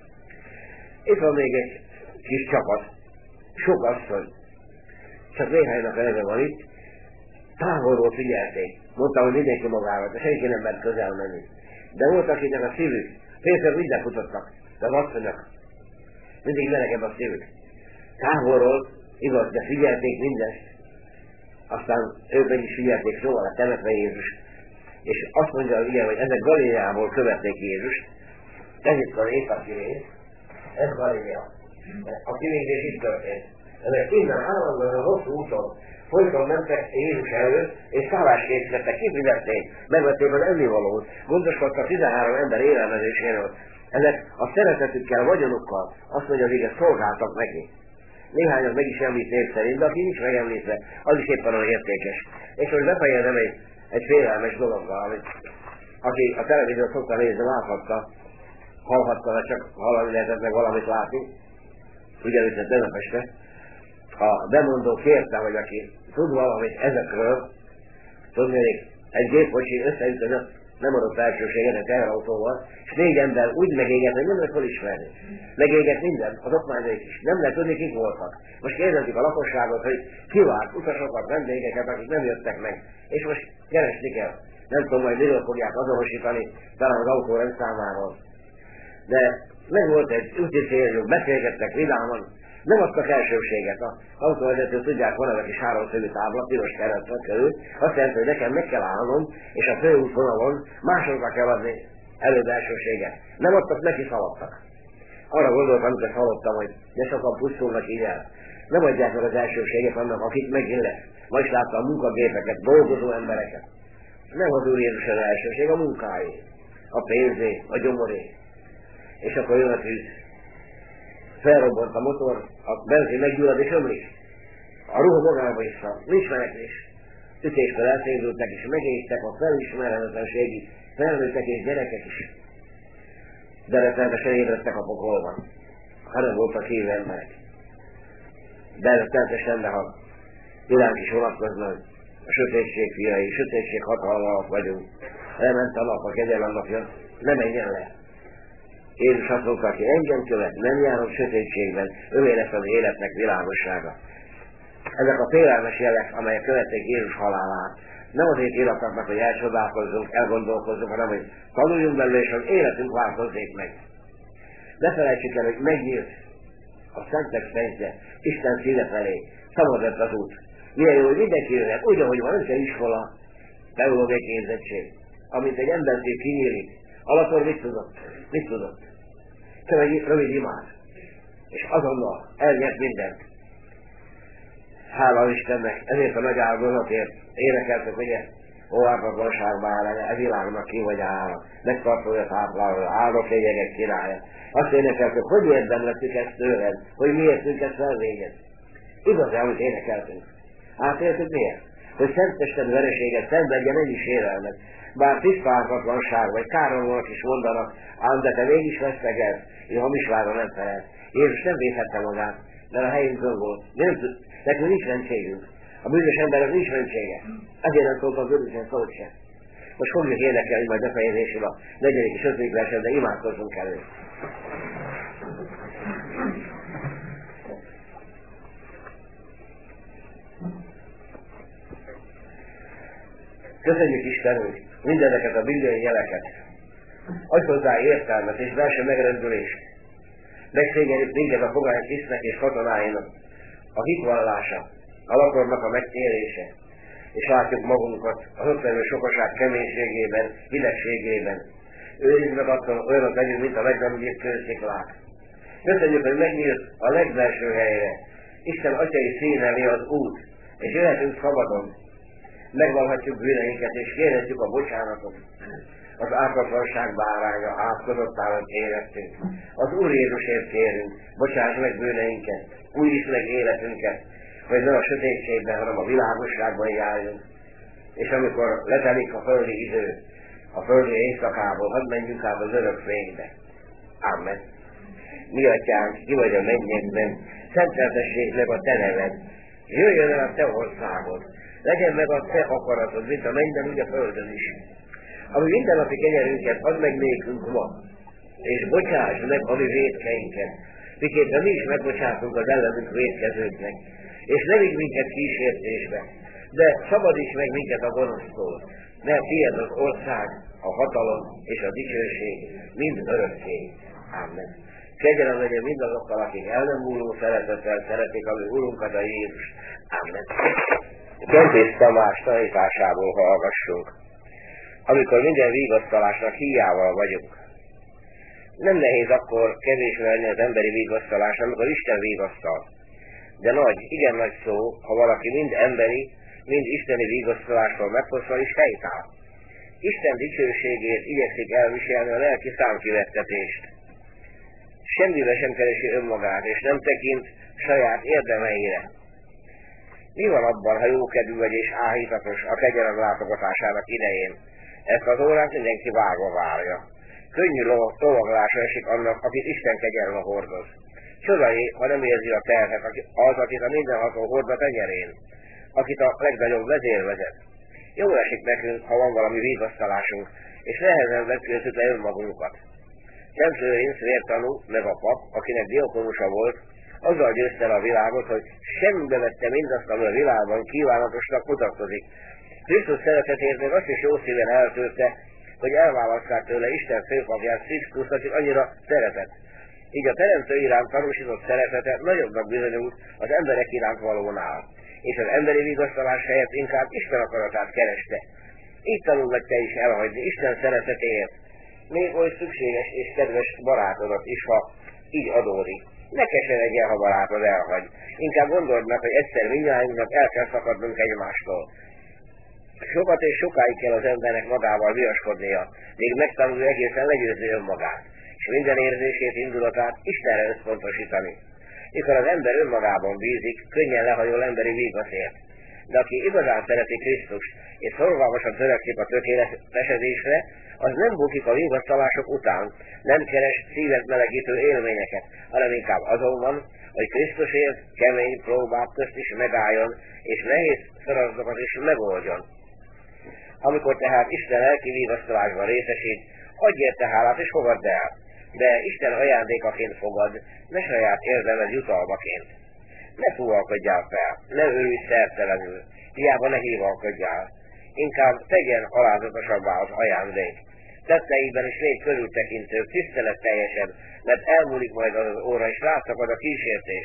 Itt van még egy kis csapat, sok asszony, csak néhánynak eleve van itt, távolról figyelték. Mondtam, hogy mindenki magával, de senki nem mert közel menni. De volt, akinek a szívük, pénzzel minden futottak, de az asszonyok mindig melegebb a szívük. Távolról, igaz, de figyelték mindezt. Aztán ők meg is figyelték soha a temetve Jézust. És azt mondja az ilyen, hogy ezek Galileából követték Jézust. Ez itt az éjszakivész, ez Galilea. A kivégzés itt történt. Ezek innen állandóan a hosszú úton folyton mentek Jézus előtt, és szállást készítettek, kifizették, megvették az ennivalót, gondoskodtak tizenhárom ember élelmezéséről. Ezek a szeretetükkel, vagyonukkal, azt mondja, hogy igen, szolgáltak neki. Néhányat meg is említ név szerint, de aki nincs megemlítve, az is éppen olyan értékes. És most befejezem egy, egy félelmes dologgal, amit aki a televíziót szokta nézni, láthatta, hallhatta, vagy csak hallani lehetett meg valamit látni, ugyanis ez tegnap este. A bemondó kérte, hogy aki tud valamit ezekről, tudnék, egy gépkocsi összeütözött, nem adott elsőséget egy teherautóval, és négy ember úgy megégett, hogy nem lehet felismerni. Megégett minden, az okmányok is. Nem lehet tudni, kik voltak. Most kérdezik a lakosságot, hogy ki várt utasokat, vendégeket, akik nem jöttek meg. És most keresni kell. Nem tudom, majd miről fogják azonosítani, talán az autó rendszámával. De meg volt egy úti céljuk, beszélgettek vidáman, nem adtak elsőséget. Az autóvezető tudják, van ez a kis háromszögű tábla, piros keresztül körül, azt jelenti, hogy nekem meg kell állnom, és a főútvonalon másokra kell adni előbb elsőséget. Nem adtak, neki szaladtak. Arra gondoltam, amikor hallottam, hogy de sokan pusztulnak így el. Nem adják meg az elsőséget annak, akik megint lesz. Ma is láttam a munkagépeket, dolgozó embereket. Nem az Úr Jézus az elsőség, a munkáé, a pénzé, a gyomoré. És akkor jön a tűz. Felrobbant a motor, a benzin meggyullad és ömlik. A ruha magába is van, nincs menekvés. Ütéskor elszédültek és megégtek a felismerhetetlenségi felnőttek és gyerekek is. De rettenetesen ébredtek a pokolban. Ha nem voltak hívő emberek. De rettenetesen, de ha világ is vonatkoznak, a sötétség fiai, sötétség hatalma alatt vagyunk. Elment a nap, a kegyelem napja, ne menjen le. Jézus azt mondta, aki engem követ, nem járok sötétségben, övé lesz az életnek világossága. Ezek a félelmes jelek, amelyek követték Jézus halálát, nem azért írtak meg, hogy elcsodálkozzunk, elgondolkozzunk, hanem hogy tanuljunk belőle, és az életünk változzék meg. Ne felejtsük el, hogy megnyílt a szentek szentje, Isten színe felé, szabad lett az út. Milyen jó, hogy mindenki jöhet, úgy, ahogy van, nem kell iskola, teológiai képzettség. Amint egy embertől kinyílik, alapból mit tudott? Mit tudott? Csak egy rövid imád. És azonnal elnyert mindent. Hála Istennek, ezért a nagy áldozatért énekeltek, ugye, ó, ártatlanságban áll, e világnak ki vagy áll, megtartója táplálja, áldott lényegek királya. Azt énekeltek, hogy érdemlettük ezt tőled, hogy miért tünk ezt elvégez. Igaz, amit énekeltünk. Átéltük miért? Hogy szentested vereséget, szenvedjen ennyi sérelmet. Bár tiszta ártatlanság, vagy káromlóak is mondanak, ám de te mégis vesztegelsz, hogy hamisvára nem felel. Jézus nem védhette magát, mert a helyünkön volt. Nem tud, nekünk nincs mentségünk. A bűnös emberek nincs mentsége. Ezért nem szólt az bűnösen szót se. Most fogjuk énekelni majd befejezésül a negyedik és ötödik verset, de imádkozzunk elő. Köszönjük Istenünk mindezeket a bibliai jeleket. Adj hozzá értelmet és belső megrendülést. Megszégyenít minket a pogány tisztnek és katonáinak a hitvallása, a lakornak a megtérése, és látjuk magunkat az ott levő sokaság keménységében, hidegségében. Őrizd meg attól, olyanok legyünk, mint a meg nem nyílt kősziklák. Köszönjük, hogy megnyílt a legbelső helyre. Isten atyai színelé az út, és jöhetünk szabadon. Megvalhatjuk bűneinket, és kérhetjük a bocsánatot. Az ártatlanság báránya átkozottál, hogy érettünk. Az Úr Jézusért kérünk, bocsáss meg bűneinket, újítsd meg életünket, hogy nem a sötétségben, hanem a világosságban járjunk. És amikor letelik a földi idő, a földi éjszakából, hadd menjünk át az örök fénybe. Amen. Mi atyánk, ki vagy a mennyekben, szenteltessék meg a te neved, jöjjön el a te országod, legyen meg a te akaratod, mint a mennyben, úgy a földön is. Ami mindennapi kenyerünket add meg nékünk ma, és bocsáss meg a mi vétkeinket, miképpen mi is megbocsátunk az ellenünk vétkezőknek, és ne vigy minket kísértésbe, de szabadíts meg minket a gonosztól, mert tiéd az ország, a hatalom és a dicsőség mind örökké. Amen. Kegyelem legyen mindazokkal, akik el nem múló szeretettel szeretik a mi Urunkat, a Jézust. Amen. Kempész Tamás tanításából hallgassunk. Amikor minden vigasztalásnak híjával vagyunk. Nem nehéz akkor kevésbé lenni az emberi vigasztalás, amikor Isten vigasztal. De nagy, igen nagy szó, ha valaki mind emberi, mind isteni vigasztalástól megfoszol és helytáll. Isten dicsőségét igyekszik elviselni a lelki számkivettetést. Semmibe sem keresi önmagát, és nem tekint saját érdemeire. Mi van abban, ha jókedvű vagy és áhítatos a kegyelem látogatásának idején? Ezt az órát mindenki vágva várja. Könnyű lovaglása esik annak, akit Isten kegyelme hordoz. Csodai, ha nem érzi a terhet az, akit a mindenható hord a tenyerén, akit a legnagyobb vezér vezet. Jól esik nekünk, ha van valami vigasztalásunk, és nehezen vetkőzzük le önmagunkat. Szent Lőrinc vértanú, meg a pap, akinek diakonusa volt, azzal győzte el a világot, hogy semmibe vette mindazt, ami a világban kívánatosnak mutatkozik. Krisztus szeretetért meg azt is jó szíven eltörte, hogy elválaszták tőle Isten főpapját, Krisztus, akit annyira szeretett. Így a teremtő iránt tanúsított szeretete nagyobbnak bizonyult az emberek iránt valónál, és az emberi vigasztalás helyett inkább Isten akaratát kereste. Így tanul meg te is elhagyni Isten szeretetéért, még oly szükséges és kedves barátodat is, ha így adódik. Ne keseredjen, ha barátod elhagy. Inkább gondold meg, hogy egyszer mindjárt el kell szakadnunk egymástól. Sokat és sokáig kell az embernek magával viaskodnia, még megtanulja egészen legyőzni önmagát, és minden érzését, indulatát Istenre összpontosítani. Mikor az ember önmagában bízik, könnyen lehajol emberi vígaszért. De aki igazán szereti Krisztust, és szorgalmasan törekszik a tökéletesedésre, az nem bukik a vigasztalások után, nem keres szívet melegítő élményeket, hanem inkább azon van, hogy Krisztusért kemény próbák közt is megálljon, és nehéz feladatokat is megoldjon. Amikor tehát Isten lelki vigasztalásban részesít, adj érte hálát és fogadd el, de Isten ajándékaként fogad, ne saját érdemed jutalmaként. Ne fúvalkodjál fel, ne örülj szertelenül, hiába ne hívalkodjál. Inkább tegyen alázatosabbá az ajándék. Tetteiben is légy körültekintő, tiszteletteljesen, mert elmúlik majd az óra, és rászakad a kísértés.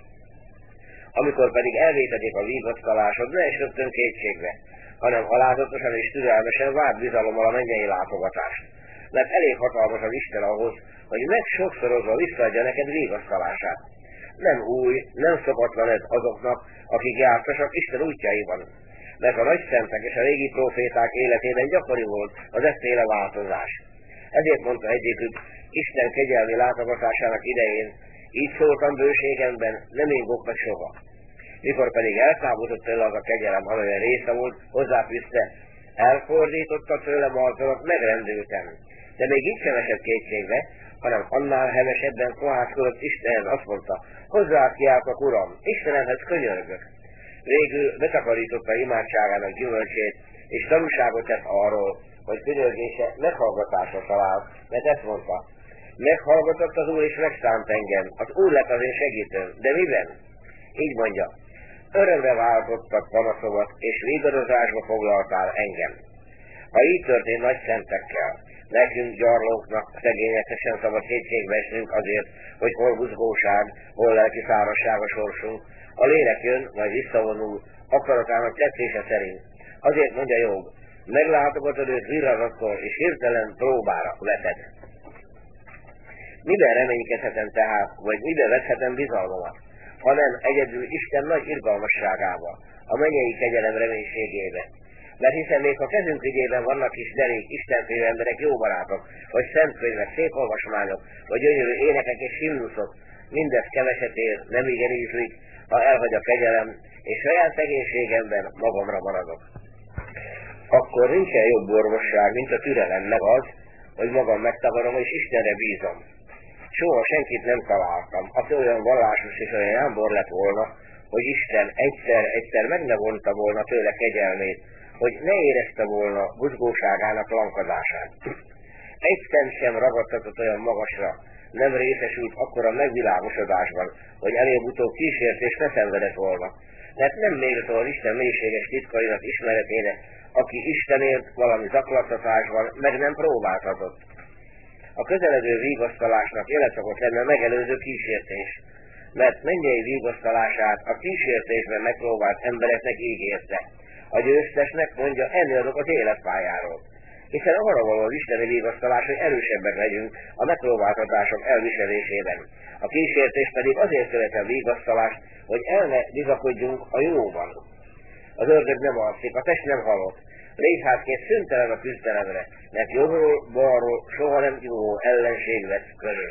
Amikor pedig elvétedik a vigasztalásod, ne is rögtön kétségbe, hanem alázatosan és türelmesen várd bizalommal a mennyei látogatást. Mert elég hatalmas az Isten ahhoz, hogy meg sokszorozva visszaadja neked vigasztalását. Nem új, nem szokatlan ez azoknak, akik jártasak Isten útjaiban. Mert a nagy szentek és a régi proféták életében gyakori volt az efféle változás. Ezért mondta egyikük Isten kegyelmi látogatásának idején, így szóltam bőségemben, nem ingok meg soha. Mikor pedig eltávolodott tőle az a kegyelem, amelyen része volt, hozzáfűzte, elfordította tőlem arcomat, megrendültem. De még így sem esett kétségbe, hanem annál hevesebben fohászkodott Istenhez, azt mondta, hozzád kiáltok, Uram, Istenemhez könyörgök. Végül betakarította imádságának gyümölcsét, és tanúságot tett arról, hogy könyörgése meghallgatásra talált, mert ezt mondta, meghallgatott az Úr és megszánt engem, az Úr lett az én segítőm, de miben? Így mondja, örömre váltottak panaszomat, és vigorozásba foglaltál engem. Ha így történt nagy szentekkel, nekünk gyarlóknak, szegényeknek sem szabad kétségbe esnünk azért, hogy hol buzgóság, hol lelki szárazság a sorsunk. A lélek jön, majd visszavonul, akaratának tetszése szerint. Azért mondja Jobb, meglátogatod őt virradatkor, és hirtelen próbára veted. Miben reménykedhetem tehát, vagy miben vethetem bizalmamat, hanem egyedül Isten nagy irgalmasságába, a mennyei kegyelem reménységébe. Mert hiszen még ha kezünk ügyében vannak is derék, istenfélő emberek, jó barátok, vagy szentkönyvek, szép olvasmányok, vagy gyönyörű énekek és himnuszok, mindez keveset ér, nem igen ízlik, ha elhagy a kegyelem, és saját szegénységemben magamra maradok. Akkor nincsen jobb orvosság, mint a türelem, meg az, hogy magam megtagarom és Istenre bízom. Soha senkit nem találtam, aki olyan vallásos és olyan jámbor lett volna, hogy Isten egyszer-egyszer meg ne vonta volna tőle kegyelmét, hogy ne érezte volna buzgóságának lankadását. Egy szem sem ragadtatott olyan magasra, nem részesült akkora megvilágosodásban, hogy előbb-utóbb kísértést ne szenvedett volna. Mert nem méltó az Isten mélységes titkainak ismeretére, aki Istenért valami zaklattatásban meg nem próbáltatott. A közeledő vigasztalásnak jele szokott lenne megelőző kísértés, mert mennyei vigasztalását a kísértésben megpróbált embereknek ígérte. A győztesnek mondja, enni azok az életpályáról. Hiszen arra való az isteni vigasztalás, hogy erősebbek legyünk a megpróbáltatások elviselésében. A kísértés pedig azért követel vigasztalást, hogy el ne bizakodjunk a jóban. Az ördög nem alszik, a test nem halott. Léghátként szüntelen a küzdelemre, mert jobbról-balról soha nem jó ellenség vesz körül.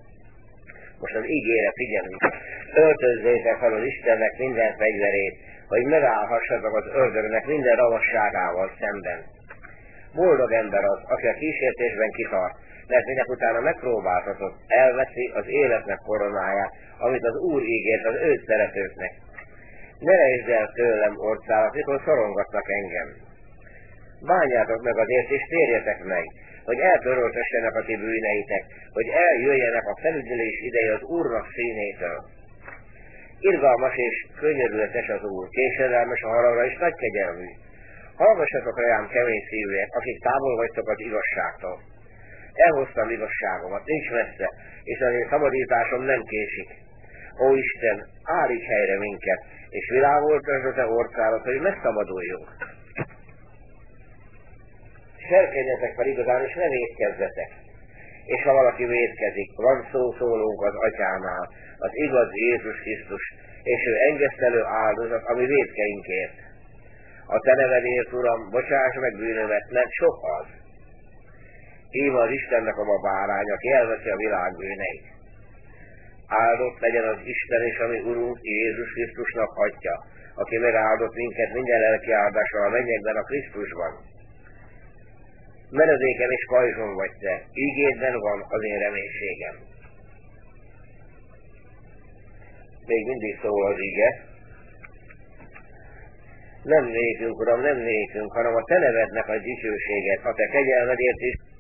Most az ígére figyelünk. Öltözzétek fel az Istennek minden fegyverét, hogy megállhassatok az ördögnek minden ravasságával szemben. Boldog ember az, aki a kísértésben kitart, mert minek utána megpróbáltatott, elveszi az életnek koronáját, amit az Úr ígért az őt szeretőknek. Ne rejtsd el tőlem orcálat, mikor szorongatnak engem. Bánjátok meg azért, és térjetek meg, hogy eltöröltessenek a ti bűneitek, hogy eljöjjenek a felügyelés ideje az Úrnak színétől. Irgalmas és könyörületes az Úr, késedelmes a haragra és nagy kegyelmű. Hallgassatok rám kemény szívűek, akik távol vagytok az igazságtól. Elhoztam igazságomat, nincs messze, és az én szabadításom nem késik. Ó Isten, állíts helyre minket, és világoltasd a te orcálat, hogy megszabaduljunk. Serkedjetek fel igazán, és ne vétkezzetek. és ha valaki vétkezik, van szó szólunk az atyánál, az igazi Jézus Krisztus, és ő engesztelő áldozat, ami vétkeinkért. A te nevedért, Uram, bocsáss meg bűnömet, mert sok az. Íme az Istennek a ma bárány, aki elveszi a világ bűneit. Áldott legyen az Isten és a mi Urunk Jézus Krisztusnak Atya, aki megáldott minket minden lelki áldással a mennyekben a Krisztusban. Menedékem és pajzsom vagy te, ígédben van az én reménységem. Még mindig szól az íge. Nem nékünk, Uram, nem nékünk, hanem a te nevednek a dicsőséget, a te kegyelmedért is.